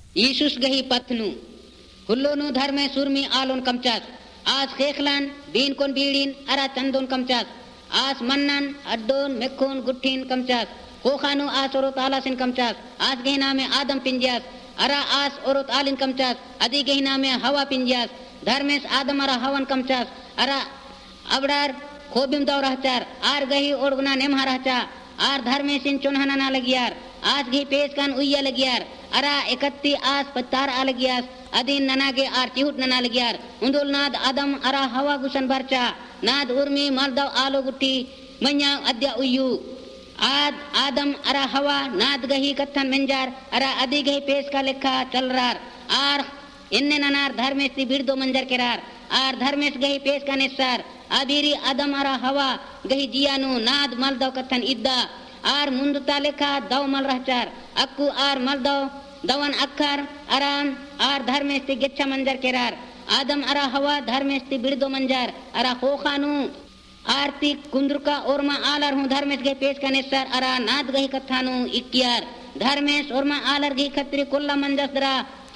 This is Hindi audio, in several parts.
यीशुस गही पथनु हुल्लोनु धर्मे सुरमी आलोन कमचास आज खेखलान बीन कोन बीड़ीन अरा चंदोन कमचास आज मन्नन अड्डोन मेखोन गुट्ठीन कमचास कोखानु आज औरत आलासिन कमचास आज गहिना में आदम पिंजास अरा आज औरत आलिन कमचास अदी गहिना में हवा पिंजास धर्मेस आदम अरा हवन कमचास अरा अबडार खोबिम दौ रहचार आर गही ओड़गुना नेमहा रहचा आर धर्मेसिन चुनहना ना लगियार आज घी पेश कान उయ్య लगियार अरा 31 आज पत्तार आ लगियास अदीन ननागे आर चिहुट नना लगियार उंदुल नाद आदम अरा हवा गुसन बरचा नाद उर्मी मलदव आलो गुट्टी मन्या अद्या उయ్యు आद आदम अरा हवा नाद गही कथन मंजार अरा अदी गही पेश का लेखा चलरार आर इन्ने ननार धर्मेश ती बिरदो मंजर केरार आर धर्मेश गही पेश का निस्सार अबीरी आदम अरा हवा गही जियानु नाद मलदव कथन इद्दा आर मुंदुता लेखा दव मल रहचार अक्कू आर मलदव दवन अक्खर आराम आर धर्मेश ती गेच्छा मंजर केरार आदम अरा हवा धर्मेश ती बिरदो मंजर अरा खोखानु आरती कुंद्रुका ओरमा आलर हूँ धर्मेश गही पेश का निस्सार अरा नाद गही कथानु इक्कियार धर्मेश ओरमा आलर गही खत्री कुल्ला मंजसरा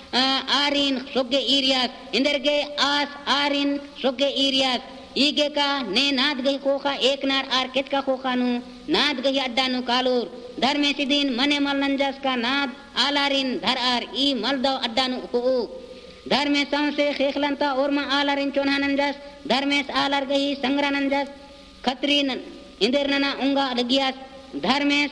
आरिन सोगे इरियास इंदर गे आस आरिन सोगे इरियास ईगे का ने नाद गही कोखा एक नार आर केच का कोखानु नाद गही अड्डानु कालूर धर्मेश दिन मने मल नंजस का नाद आलारिन धर आर ई मलदव अड्डानु को धर्मेश संसे खेखलंता ओरमा आलारिन चोना नंजस धर्मेश आलार गही संग्रा नंजस खत्री इंदर नना उंगा लगियास धर्मेश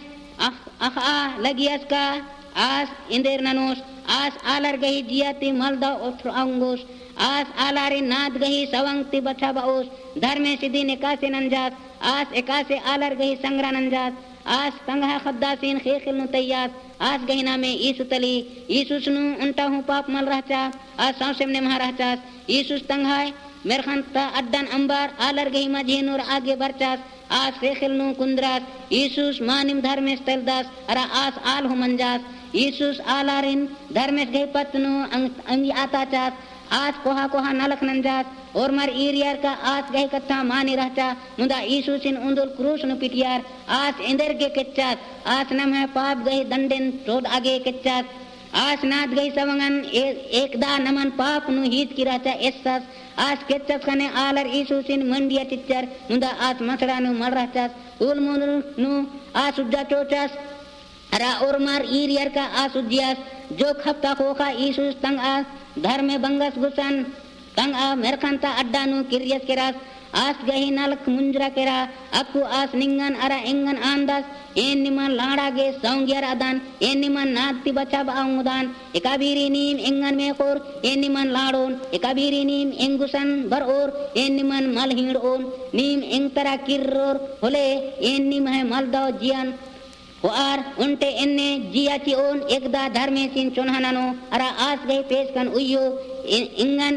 अख आ लगियास का आस इंदर ननोस आस आलर गही जियाती मलदव अंगोस आस आलारी नाद गही सवंगती बचा बाओस धर्मेश दिन एकासे नंजास आस एकासे आलर गही संग्रा नंजास आस तंगा खद्दासीन खेखिल तैयास आस गहिना में ईसु तली ईसुस नु उंटा हूँ पाप मल रहचा आस सांसेम ने महा रहचास ईसुस तंगाय मेरखंता अड्डन अंबार आलर गही मजीनूर आगे बरचास आस खेखिल नु कुंद्रास ईसुस मानिम धर्मेश तलदास अरा आस आल हु मंजास ईसुस आलारिन धर्मेश गही पत्नु अंगी आताचास आज कोहा कोहा नलक नंजास और मर ईरियार का आज गही कथा मानी रहचा मुदा ईसुसिन उंदुल क्रूस नु पिटियार आज इंदर के केच्चास आज नम है पाप गही दंडेन चोद आगे केच्चास आज नाद गही सवंगन एकदा नमन पाप नु हीत की रहचा एसस आज केच्चास कने आलर ईसुसिन मंडिया टिच्चर मुदा आज मसड़ा नु मर रहचास उल मुन नु आज उज्जा चोचास अरा और मार ईरियर का आस उज्जियास जो खपता कोखा ईसुस तंग आ धर्म बंगस गुसन तंग आ मेरखंता अड्डानु किरियस केरास आस गही नलक मुंजरा केरा अक्कू आस निंगन अरा इंगन आंदास एन निमन लाड़ा गे सौंगियर अदान एन निमन नादती बचा बाउदान एकाबीरी नीम इंगन में कोर एन निमन लाड़ोन एकाबीरी नीम इंगुसन बर और एन निमन मल हिंड ओन नीम इंग तरा किर्रोर होले एन निम है मलदव जियन आर उनटे इन्ने जियाची ओन एकदा धर्मे सिन चोनहानानो अरा आस गई पेश कन उयो इंगन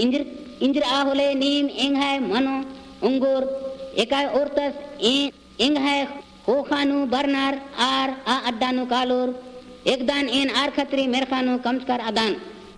इंजर आ होले नीम इंग है मनो उंगोर एका औरतस इंग है कोखानु बरनार आर आ अड्डानु कालोर एकदान इन आर खत्री मेरखानु कमस्कर अदान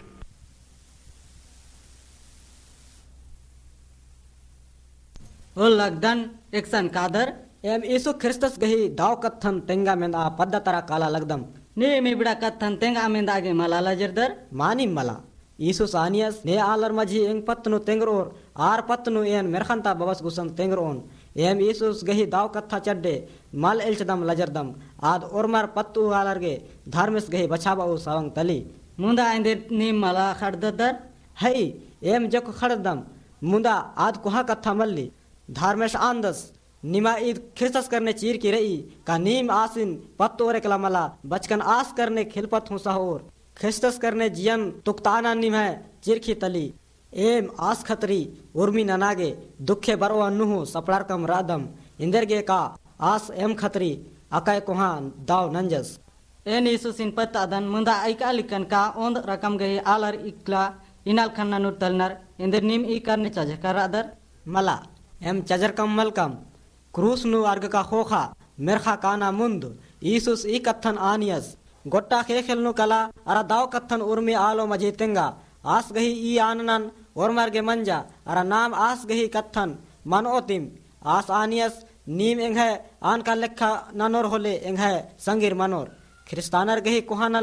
ओ लगदन एकसन कादर एम ईसु ख्रिस्तस गही दाव कथन तेंगा मेंदा पद्दा तरा काला लगदम ने मे बिड़ा कथन तेंगा मेंदा आगे मलाला जरदर मानी मला ईसु सानियस ने आलर मजी एंग पत्नु तेंगरोर आर पत्नु एन मेरखंता बवस गुसन तेंगरोन एम ईसुस गही दाव कथा चड्डे मल एलचदम लजरदम आद ओरमार पत्तु आलर गे धर्मेस गही बछाबाउ सवंग तली मुंदा इंदे नी मला खड़ददर हई एम जको खड़दम मुंदा आद कोहा कथा मल्ली धर्मेश आंदस निमा ईद ख्रिस्तस करने चीर की रही का नीम आसिन पत्तोरे कला मला बचकन आस करने खिलपत हूँ सहोर ख्रिस्तस करने जियन तुक्ताना निम है चिरखी तली एम आस खतरी उर्मी ननागे दुखे बरो अन्नु सपड़ार कम रादम इंदर गे का आस एम खतरी अकाय कोहा दाव नंजस एन ईसुसिन पत्ता दन मुंदा आइका लिकन का ओंद रकम गई आलर इकला इनाल खन्ना नुर तलनर इंदर नीम ई करने चजकर अदर मला एम चजर कम मलकम क्रूस नु अर्ग का खोखा मेरखा काना मुंद ईसुस ई कथन आनियस गोट्टा खेखेल नु कला अरा दाव कथन उर्मी आलो मजेतेंगा आस गही ई आननन और मर्गे मंजा अरा नाम आस गही कथन मन ओतिम आस आनियस नीम एंग है आन का लेखा ननोर होले एंग है संगीर मनोर ख्रिस्तानर गही कुहानलक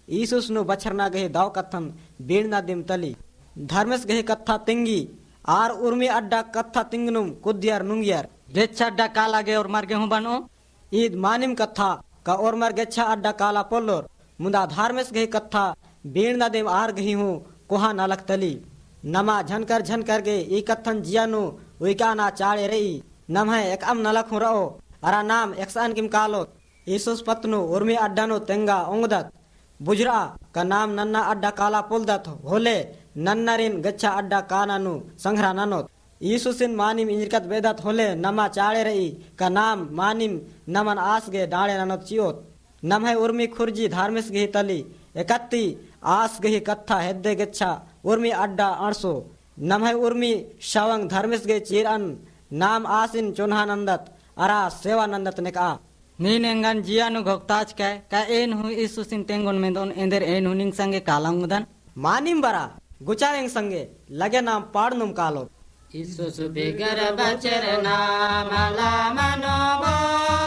ईसुस नु बछरना गहे दाव कथन बीणना दिम तली धर्मेस गहे कथा तिंगी आर उर्मी अड्डा कथा तिंगनुम कुद्यार नुंगियार गेच्छा अड्डा काला गे और मार्गे हूं बनो ईद मानिम कथा का और मार गेच्छा अड्डा काला पोलोर मुंदा धर्मेस गहे कथा बीणना दिम आर गही हूं कोहा नालक तली नमा झनकर गे ई कथन जियानु उइकाना चाळे रही नमहे एक अम नलक हूं रहो अरा नाम एक्सान किम कालो ईसुस पत्नु उर्मी अड्डानो तेंगा ओंगदत बुजरा का नाम नन्ना अड्डा काला पुलदत होले नन्नरिन गच्छा अड्डा कानानु संघरा ननोत ईसुसिन मानिम इंजरकत बेदत होले नमा चाळे रही का नाम मानिम नमन आस गे डाळे ननोत चियोत नमहे उर्मी खुर्जी धार्मिस गे तली एकत्ती आस गे कथा हेद्दे गच्छा उर्मी अड्डा अणसो नमहे उर्मी शवंग धर्मिस गे चीरन नाम आसिन चुन्हानंदत अरा सेवानंदत निका नीनेंगन जियानु घोक्ताज का एन हु ईसुसिन तेंगोन मेंदोन एंदर एन हुनिंग संगे कालांगदन मानिम बरा गुचाएंग संगे लगे नाम पाड़नुम कालो ईसुस बेगर बचरना मला मनोबा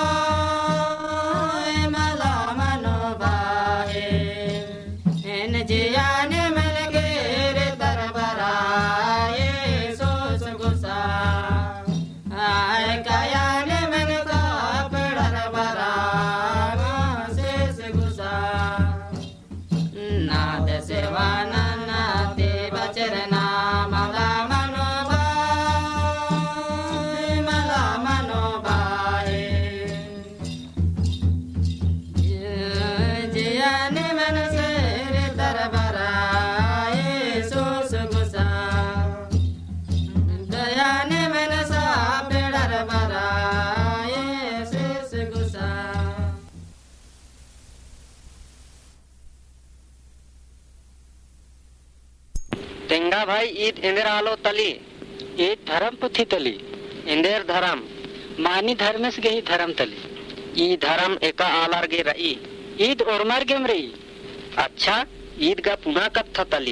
मला मनोबा एन जियाने मन गेरे दरबरा ईसुस गुसा आय कायाने मन का पड़र बरा शेष गुसा नाद सेवाना नाते बचरना मला मनोबा मला मनोबा जियाने मन से दरबरा ईसुस गुसा दयाने मन सा पेड़र बरा शेष गुसा तेंगा भाई ईद इंदेर आलो तली ईद धर्म पुथी तली इंदेर धर्म मानी धर्मेस गई धर्म तली ई धर्म एका आलार गे रई ईद ओरमार गेम रई अच्छा ईद गा पुना कथा तली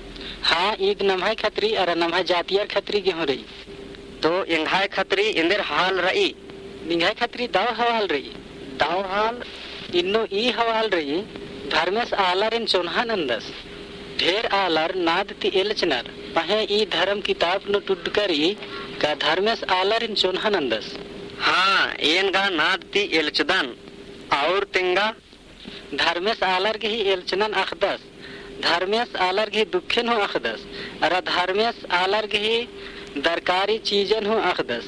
हाँ ईद नमहाय खत्री अरे नमहाय जातियार खत्री गे हो रई तो इंघाय खत्री इंदेर हाल रई निंघाय खत्री दाव हवाल रई दाव हाल इन्नो ई हवाल रई धर्मेस आलार इन चोन्हानंदस ढेर आलर नादती एलचनर पहे ई धर्म किताब नु टुडकरी का धर्मेस आलर इन चोन्हानंदस हाँ एन गा नादती एलचदन और तेंगा धर्मेस आलर के ही एलचनन अखदस धर्मेस आलर के दुखेन हो अखदस अरा धर्मेस आलर के ही दरकारी चीजन हो अखदस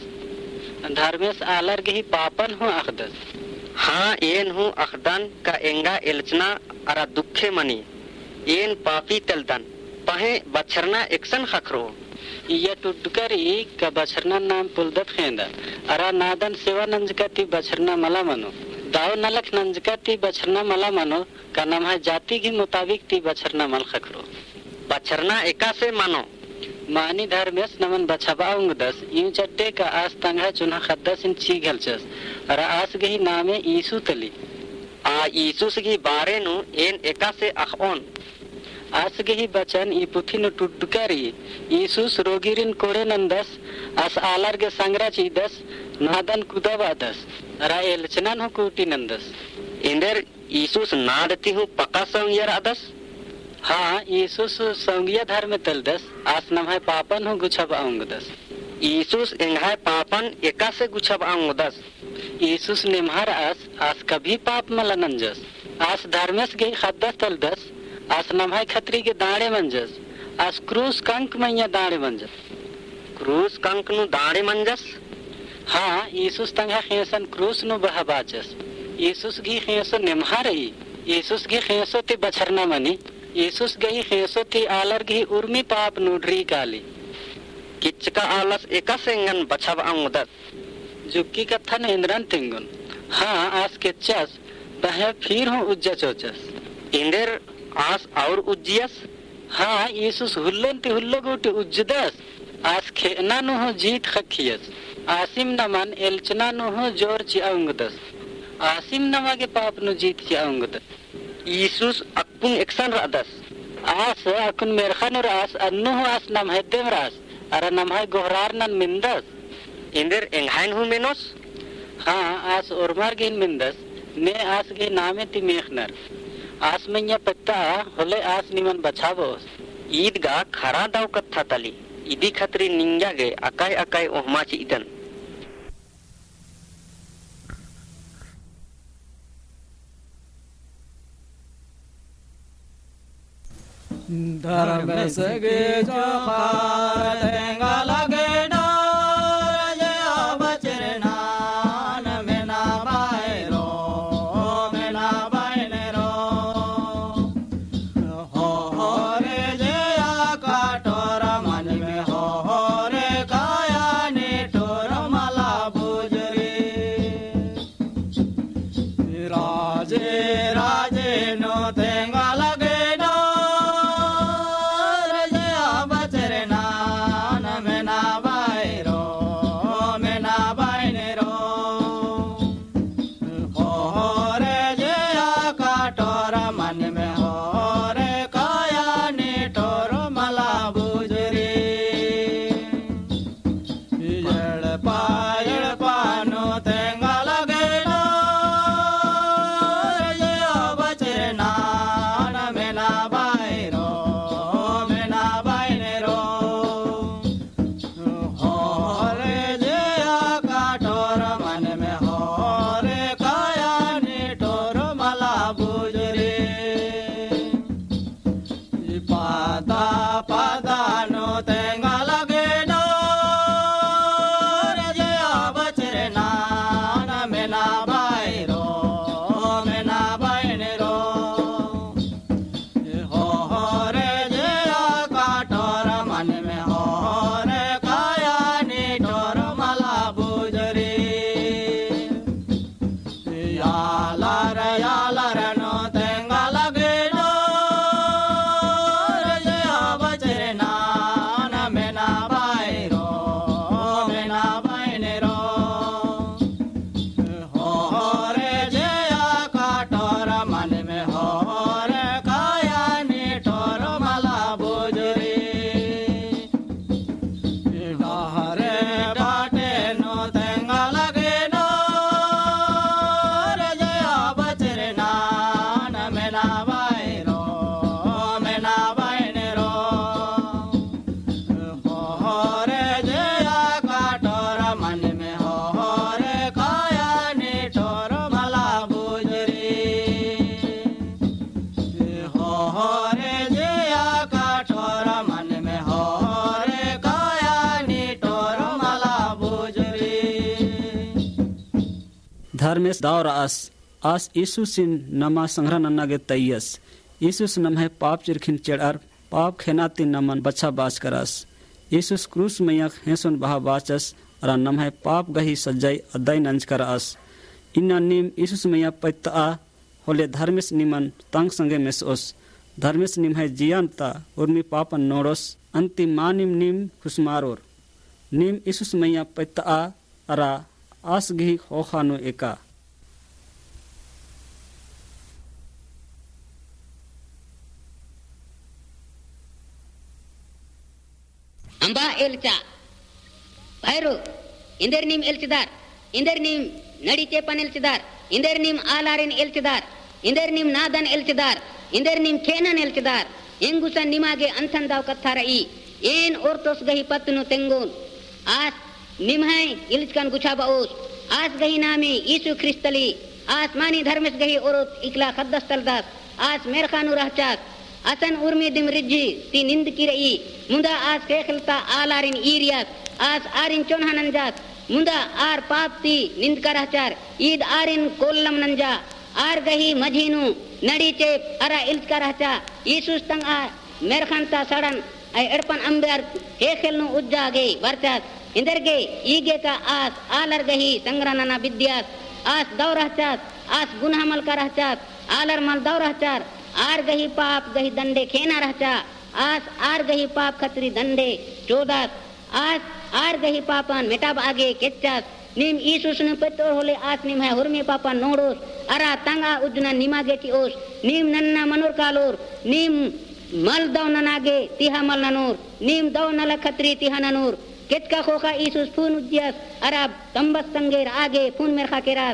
धर्मेस आलर के ही पापन हो अखदस हाँ एन हो अखदन का एंगा एलचना अरा दुखे मनी एन पापी तलदन पहे बछरना एक्शन खखरो ये टुडकरी का बछरना नाम पुलदत खेंदा अरा नादन सेवा नंजकती बछरना मला मनो दाव नलख नंजकती बछरना मला मनो का नाम है जाति के मुताबिक ती बछरना मल खखरो बछरना एका से मानो मानी धर्मेस नमन बछबाउंग दस यूं चट्टे का आस तंगा चुना खद्दस इन ची घलचस अरा आस गही नामे ईसु तली आ ईसुस की बारे नु एन एका से अखोन आस गही बचन ई पुथी नु टुडकरी ईसुस रोगिरिन कोड़े नंदस आस आलर के संग्रा चीदस नादन कुदवादस अरा एलचनन हो कुटी नंदस इंदर ईसुस नादती हूँ पका संगियर आदस हाँ ईसुस संगिया धर्म तलदस आस नमहाय पापन हो गुछब आऊंगदस ईसुस इंघाय पापन एका से गुछब आऊंगदस ईसुस निम्हार आस कभी पाप मला नंजस आस धर्मेस गई खद्दस तलदस आस नमहाय खत्री के दाड़े मंजस आस क्रूस कंक मैया दाड़े मंजस क्रूस कंक नु दाड़े मंजस हाँ ईसुस तंगा खेसन क्रूस नु बहबाचस ईसुस गी खेसो निम्हा रही ईसुस गी खेसो ती बछरना मनी ईसुस गई खेसो ती आलर गी उर्मी पाप नुड्री काली किचका आलस एका सेंगन बछब आंगदत जुक्की कथन इंद्रन तिंगुन हाँ आस किचस बहे फिर हो उज्जा चोचस इंदर आस और उज्जियस हाँ ईसुस हुल्लोन ती हुल्लो गोटी उज्जदस आस खेना नु हो जीत खखियस आसिम नमन एलचना नु हो जोर ची आंगदस आसिम नमा के पाप नु जीत ची आंगदस ईसुस अक्पुन एक्सन रादस आस अकुन मेरखन और आस अन्नु हो आस नम हेद्देम रास अरा नमहाय गोहरार नन मिंदस इंदर एंघाइन हूँ मेनोस हाँ आस ओरमार गिन मिंदस ने आस गे नामे ती मेखनर आस मैया पत्ता होले आस निमन बचावो ईदगा खरा दाव कथा तली इदी खतरी निंजा गे अकाय अकाय ओहमा चीदन धर्म सगे जो खातेंगा लगे डोर जो बचरना न मेना बायरो मेना बायने रो हो रे जया काटोर मन में हो रे काया ने टोर मला बुजरी राजे राजे नो तेंगा लगे धर्मेश दावर आस ईसुसिन नमा संग्रह नन्नागे तैयस ईसुस नमहे पाप चिरखिन चेड़ार पाप खेनाती नमन बच्चा बाच करस ईसुस क्रूस मैया हेसुन बहा बाचस अरा नमहे पाप गही सज्जाई अदाई नंज करस इन्ना निम ईसुस मैया पैता होले धर्मेश निमन तंग संगे मेसोस धर्मेश निम है जियांता उर्मी पापन नोड़ोस अंतिम मानिम निम खुशमारोर निम ईसुस मैया पैता अरा आसगी होखानु एका अंबा एलचा भैरो इंदर नीम एलचदार इंदर नीम नडी चेपन एलचदार इंदर नीम आलारेन एलचदार इंदर नीम नादन एलचदार इंदर नीम खेनन एलचदार इंगुसन निमागे अंथन दाव कथा रई एन ओर्तोस गही पत्नु तेंगोन आस निमहै इल्चकन गुछाबाओस आस गही नामे यीशु ख्रिस्तली आसमानी धर्मेश गही ओरोत इकला खद्दस्तलदास आस मेरखानु रहचास असन उर्मी दिम रिज्जी ती निंद की रई मुंदा आस केखलता आलारिन ईरियास आस आरिन चोनहनंजास मुंदा आर पाप ती निंद का रहचार ईद आरिन कोल्लम नंजा आर गही मझीनु नडी चेप अरा इल्च का रहचा यीशु तंग आ मेरखानता सड़न ऐ एड़पन अंबर केखलनु उज्जागे वर्चास इंदरगे ईगे का आस आलर गही संग्रहना विद्यास आस दौ रहचास आस गुनाहमल का रहचास आलर मल दौ रहचार आर गही पाप गही दंडे खेना रहचा आस आर गही पाप खतरी दंडे चौदास आस आर गही पापन मेटाब आगे केचास नीम ईसुस ने पत्तोर होले आस निम है हुरमी पापा नोड़ोस अरा तंगा उजना निमागे की ओस नीम नन्ना मनोर कालोर नीम मल दौ ननागे तिहा मल ननूर नीम दौ नल खतरी तिहा ननूर केचका खोखा ईसुस फून उज्जियास अरा तंबस तंगेर आगे फून मेरखा के रात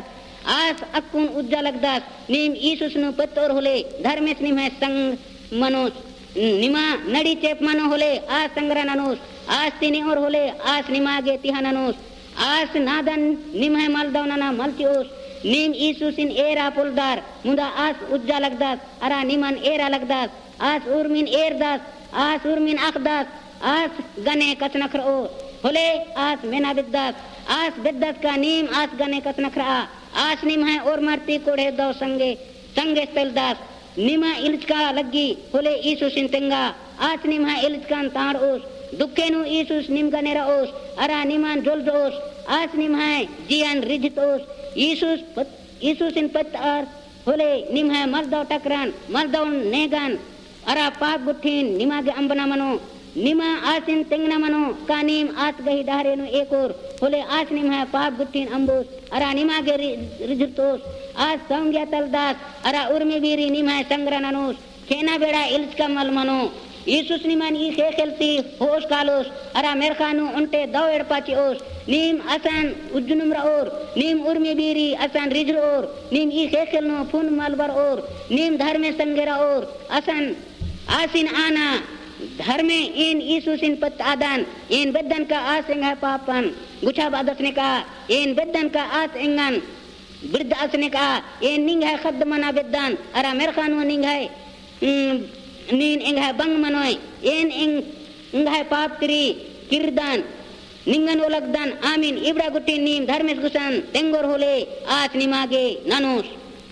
आस अक्कुन उज्जा लगदास नीम ईसुस नु पत्तोर होले धर्मेश निम है संग मनोस निमा नडी चेप मनो होले आस संग्रा ननोस आस तिनी और होले आस निमागे तिहाननोस आस नादन निम है मलदवनना मलतिओस नीम ईसुसिन एरा पुलदार मुदा आस उज्जा लगदास अरा निमन एरा लगदास आस उर्मिन एरदास आस उर्मिन अखदास आस गने कचनखर ओ होले आस मेना बिद्दास आस बिद्दास का नीम आस गने कचनखरा आस निम है और मरती कोढ़े दो संगे संगे तलदास निमा इल्चका लग्गी होले ईसुसिन तेंगा आस निम है इल्चकान ताड़ ओस दुखेनु ईसुस निम गनेरा ओस अरा निमान जोल्द ओस आस निम है जियान रिजित ओस ईसुसिन पत्तार होले निम है मर्दव टकरान मर्दव नेगान अरा पाप गुठीन निमागे अंबना मनो निमा आसिन तेंगना मनो का नीम आस गही डहरेनु एक और होले आस निम है पाप गुठीन अंबोस अरा निमागे रिजितोस आस संग्या तलदास अरा उर्मी बीरी निम है संग्रननोस खेना बेड़ा इल्चका मल मनो ईसुस निमान ई खेलती होश कालोस अरा मेरखानु उन्टे दौ एड़पाची ओस नीम असान उज्जुनुमरा और नीम उर्मी बीरी असान रिजर और नीम ई खेलनो फुन मलबर और नीम धर्मे संगेरा और असान आसिन आना धर्मे इन ईसुसिन पत आदान इन बेदन का आस एंगा पापन गुछा बादसने का इन बेदन का आस एंगन वृद्ध असने का इन निंग है खद मना बेदन अरा मेरखानु निंग है नीन एंग है बंग मनोय इन एंग है पाप तिरी किरदान निंगन ओलगदान आमीन इब्रा गुट्टी नीम धर्मेश गुसन तेंगोर होले आस निमागे ननोस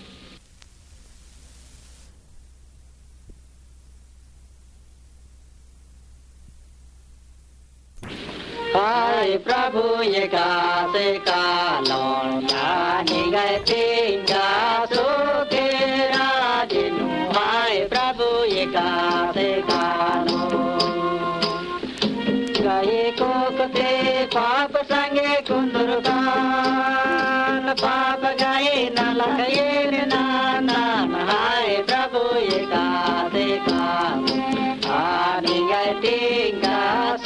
हाय प्रभु ये कासे कालों यानी गए तेंगा सोखेरा जिनु हाय प्रभु ये कासे कालों गए कोकते पाप संगे कुंदुरगान पाप गए न लगे नाना हाय प्रभु ये कासे कालों यानी गए तेंगा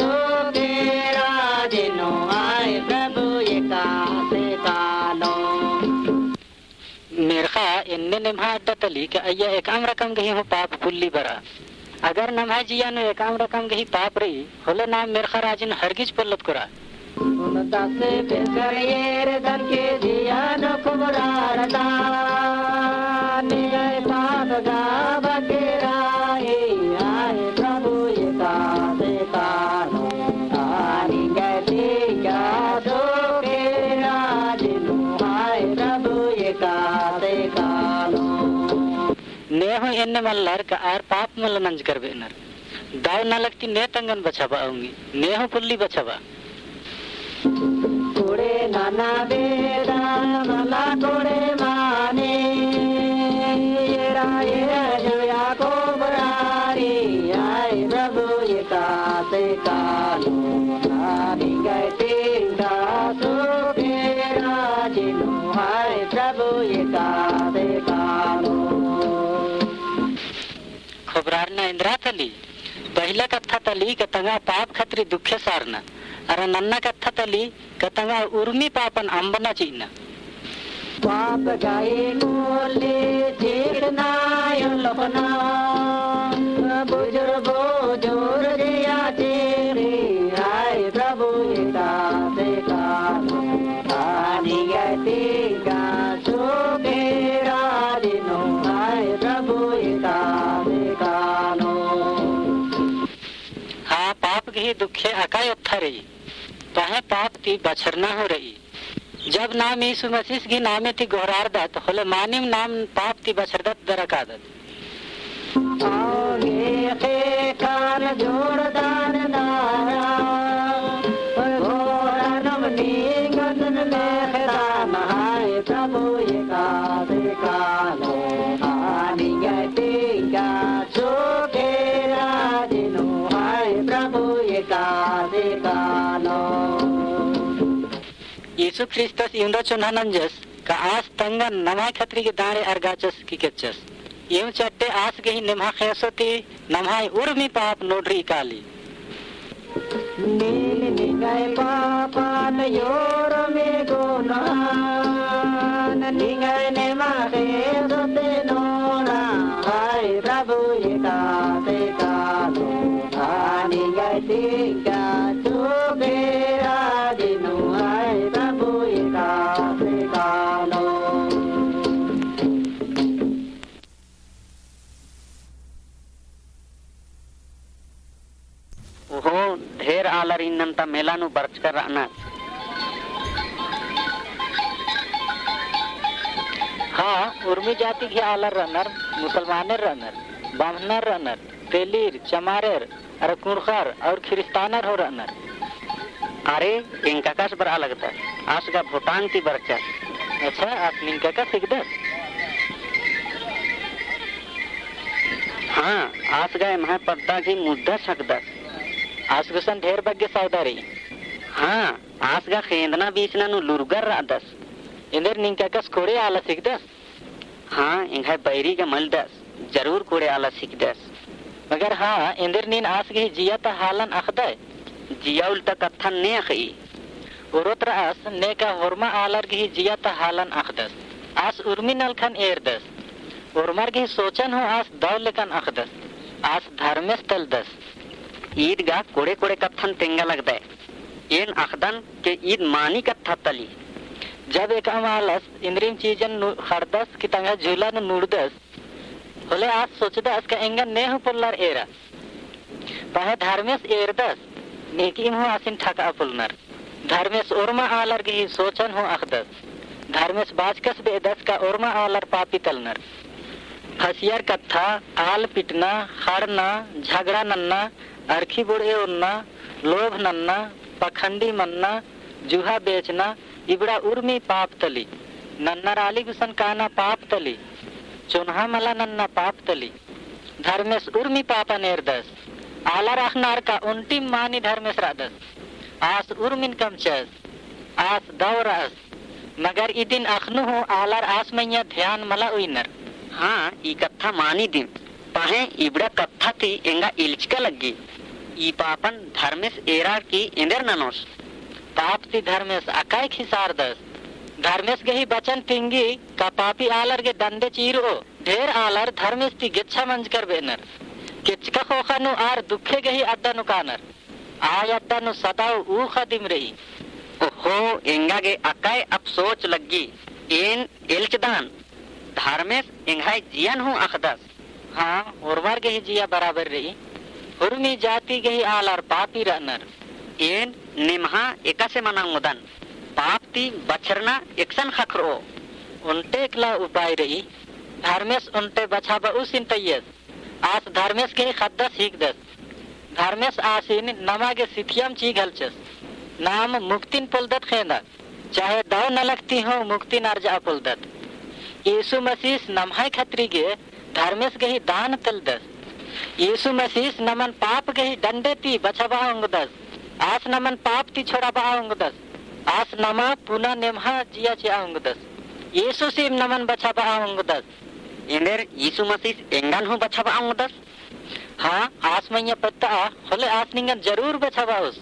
मेरखा इन्ने निम्हा अड्डा तली के अय्या एकाम रकम गही हो पाप पुल्ली बरा अगर नम्हा जिया नो एकाम रकम गही पाप रही होले नाम मेरखा राजिन हरगिज पल्लत करा उन दासे बेसरियर दन के जिया नो कुबरारदा निय पाप गा बकेरा हे आए प्रभु ये कासे कानो आनी गति का दो के राजिनु आए प्रभु ये कासे कानो नेहो एन्ने मल्लर का आर पाप मल नंज कर बेनर दाव न लगती ने तंगन बचावा आऊंगी नेहो पुल्ली बचावा कोड़े नाना बेदा मला कोड़े माने ये जोया को बरारी आए प्रभु ये कासे कालो आनी गए तेंगा सोखेरा जिनु आए प्रभु ये कासे कालो खबरारना इंद्रा तली पहला कथा तली कतंगा पाप खतरी दुखे सारना अरे नन्ना कथा तली कतंगा उर्मी पापन अंबना चीना पाप गाये कोले चेतना योलपना बुजुर्गो जोर दिया चेरे आए प्रभु ये कासे कालो आनी गति का सोखेरा जिनु आए प्रभु ये कासे कालो हाँ पाप गही दुखे अकाय उत्था रही तहे पाप ती बछरना हो रही जब नाम यीशु मसीह की नामे ती गोहरार दत होले मानिम नाम पाप ती बछरदत दरकादत आगे के कान जोड़दान दारा गोरनम नी गदन लेखदा महाय प्रभु ये कासे कालो आनी गति का सोखेरा जिनु हाय प्रभु ये कासे कालो यीशु ख्रिस्तस इंद्र चुनानंजस का आस तंगन नमा खतरी के दाणे अर्गाचस की केचस एवं चट्टे आस गही निम्हा खेसोती नम्हा उर्मी पाप नोडरी काली नील निगय पापान योर में गोनान निगय आलर इन्नंता मेलानु बरचकर रहना। हाँ, उर्मी जाति की आलर रनर, मुसलमानेर रनर, बामनर रनर, तेलीर, चमारेर, अरे कुरखर और खिरिस्तानर हो रनर। अरे इनका कस बरा लगता है, आज का भूटान ती बरचा। अच्छा, आज इनका का सिकदर। हाँ, आज का इन्हें पत्ता की मुद्दा सकदर। आज गुसन ढेर बग्गे सौदारी। हाँ, आज का खेंदना बीचना नु लुरगर रादस। इंदर निंका कस कोड़े आला सिकदस। हाँ, इन्हें बैरी का मलदस, जरूर कोड़े आला सिकदस। मगर हाँ, इंदर नीन आज की जिया ता हालन अखदे, जिया उल्टा कत्थन ने अखी। उरोत्र आस ने का होरमा आलर की जिया ता हालन अखदस। आज उर्मी नलखन एरदस। उर्मर की सोचन हो आज दौल लेकन अखदस। आज धर्मेस तलदस। ईद गा कोड़े कोड़े कत्थन तेंगा लगता है। इन अखदन के ईद मानी कत्था तली। जब एक अमालस इंद्रिम चीजन खरदस की तंगा झूला न नूड़दस, होले आज सोचदस का एंगा नेह पुल्लर एरा। पहे धर्मेस एरदस, नेकीम हो आसिन ठका पुल्नर। धर्मेस ओरमा आलर की सोचन हो अखदस। धर्मेस बाजकस बेदस का ओरमा आलर पापी तलनर। हसियर कत्था, आल पिटना, खड़ना, झगड़ा नन्ना, अरखी बुढ़े उन्ना, लोभ नन्ना, पखंडी मन्ना, जुहा बेचना, इबड़ा उर्मी पाप तली। नन्नर आली गुसन काना पाप तली। चुनहा मला नन्ना पाप तली। धर्मेश उर्मी पापा नेरदस। आलर अखनार का उन्टिम मानी धर्मेश रादस। आस उर्मिन कमचस, आस दौरस। मगर इदिन अखनु हो आलर आस मैया ध्यान मला उइनर। हाँ, ई कत्था मानी दिन। पाहे इबड़ा कत्था थी एंगा इल्चका लगी। ई पापन धर्मेश एरार की इंदर ननोस। पाप ती धर्मेश अकाय खिसार दस। धर्मेश गही बचन पिंगी का पापी आलर के दंडे चीरो। ढेर आलर धर्मेश ती गिच्छा मंज कर बेनर। किचका खोखा नु आर दुखे गही अड्डा नु कानर। आय अड्डा नु सदाव ऊ खदिम रही। ओहो, एंगा के अकाय अब सोच लगी। इन इल्चदान धर्मेश इंघाई जियन हूँ अखदस। हाँ, उर्वर के ही जिया बराबर रही। हुर्मी जाति के ही आलर पापी रहनर। इन निमहा एका से मनांगुदन। पाप ती बचरना एकसन खखरो। उनटे एकला उपाय रही। धर्मेश उनटे बचाबा उसिन तैयस। आस धर्मेश के ही खद्दस हिकदस। धर्मेश आसिन नमा के सिथियम चीघलचस। नाम मुक्तिन पुलदत खेंदा। चाहे दाव न लगती हो मुक्ति नर्जा पुलदत। यीशु मसीह नमहाय खत्री के धर्मेश के ही दान तलदस। यीशु मसीह नमन पाप के ही डंडे ती बचाबा उंगदस। आस नमन पाप ती छोड़ा बा उंगदस। आस नमा पुना नेमहा जिया चे उंगदस। यीशु सिम नमन बचाबा उंगदस। इंदर यीशु मसीह एंगन हूँ बचाबा उंगदस। हाँ, आस मैया पत्ता होले आस निंगन जरूर बचाबा उस।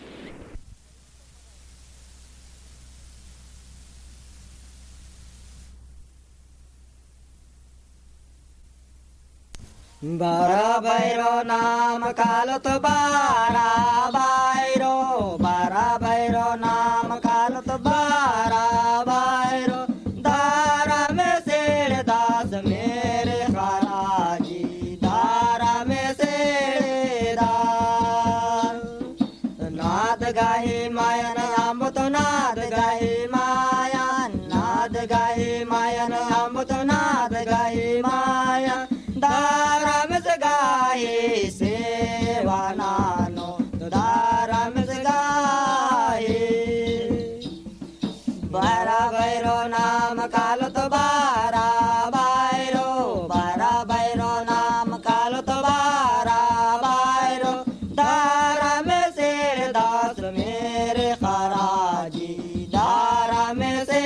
बारा भैरो नाम कालो तो बारा भैरो। बारा भैरो नाम कालो तो बारा भैरो। दारा में सेड़ दास मेरे खराजी। दारा में सेड़ दास। नाद गाही मायन अम्ब तो नाद गाही मायन। नाद गाही मायन अम्ब तो नाद गाही मायन। दारा में से गाही सेवा नानो। दारा में से गाही बारा भैरो नाम कालो तो बारा भैरो। बारा भैरो नाम कालो तो बारा भैरो। दारा में से दास मेरे खराजी। दारा में से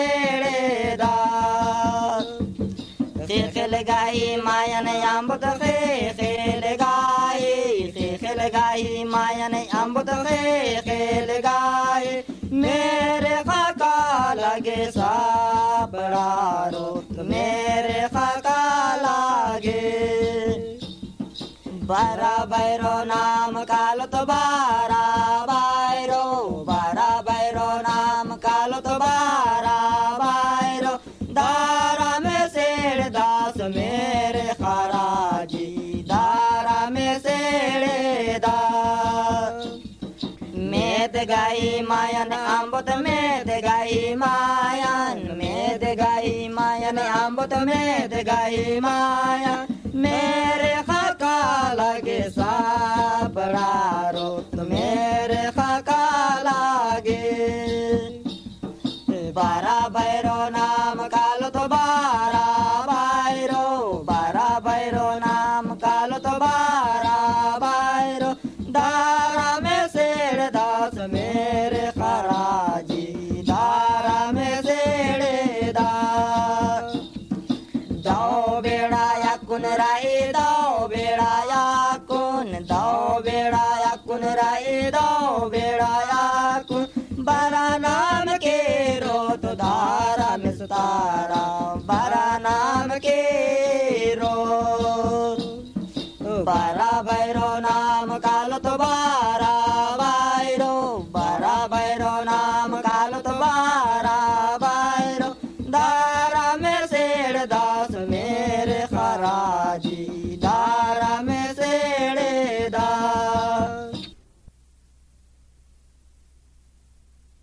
दास। खेल गाई मायन अम्बुत खेल गाई। खेल गाई मायन अम्बुत खेल गाई। मेरे खाका लगे साबरारो। मेरे खाका लगे बारा भैरो नाम कालो तो बारा भैरो। बारा भैरो नाम कालो तो बारा भैरो। दारा में सेड़ दास मेरे खराजी। दारा में सेड़ दास गाई मायन आंबोत में गाई मायन में गाई मायन आंबोत में गाई मायन मेरे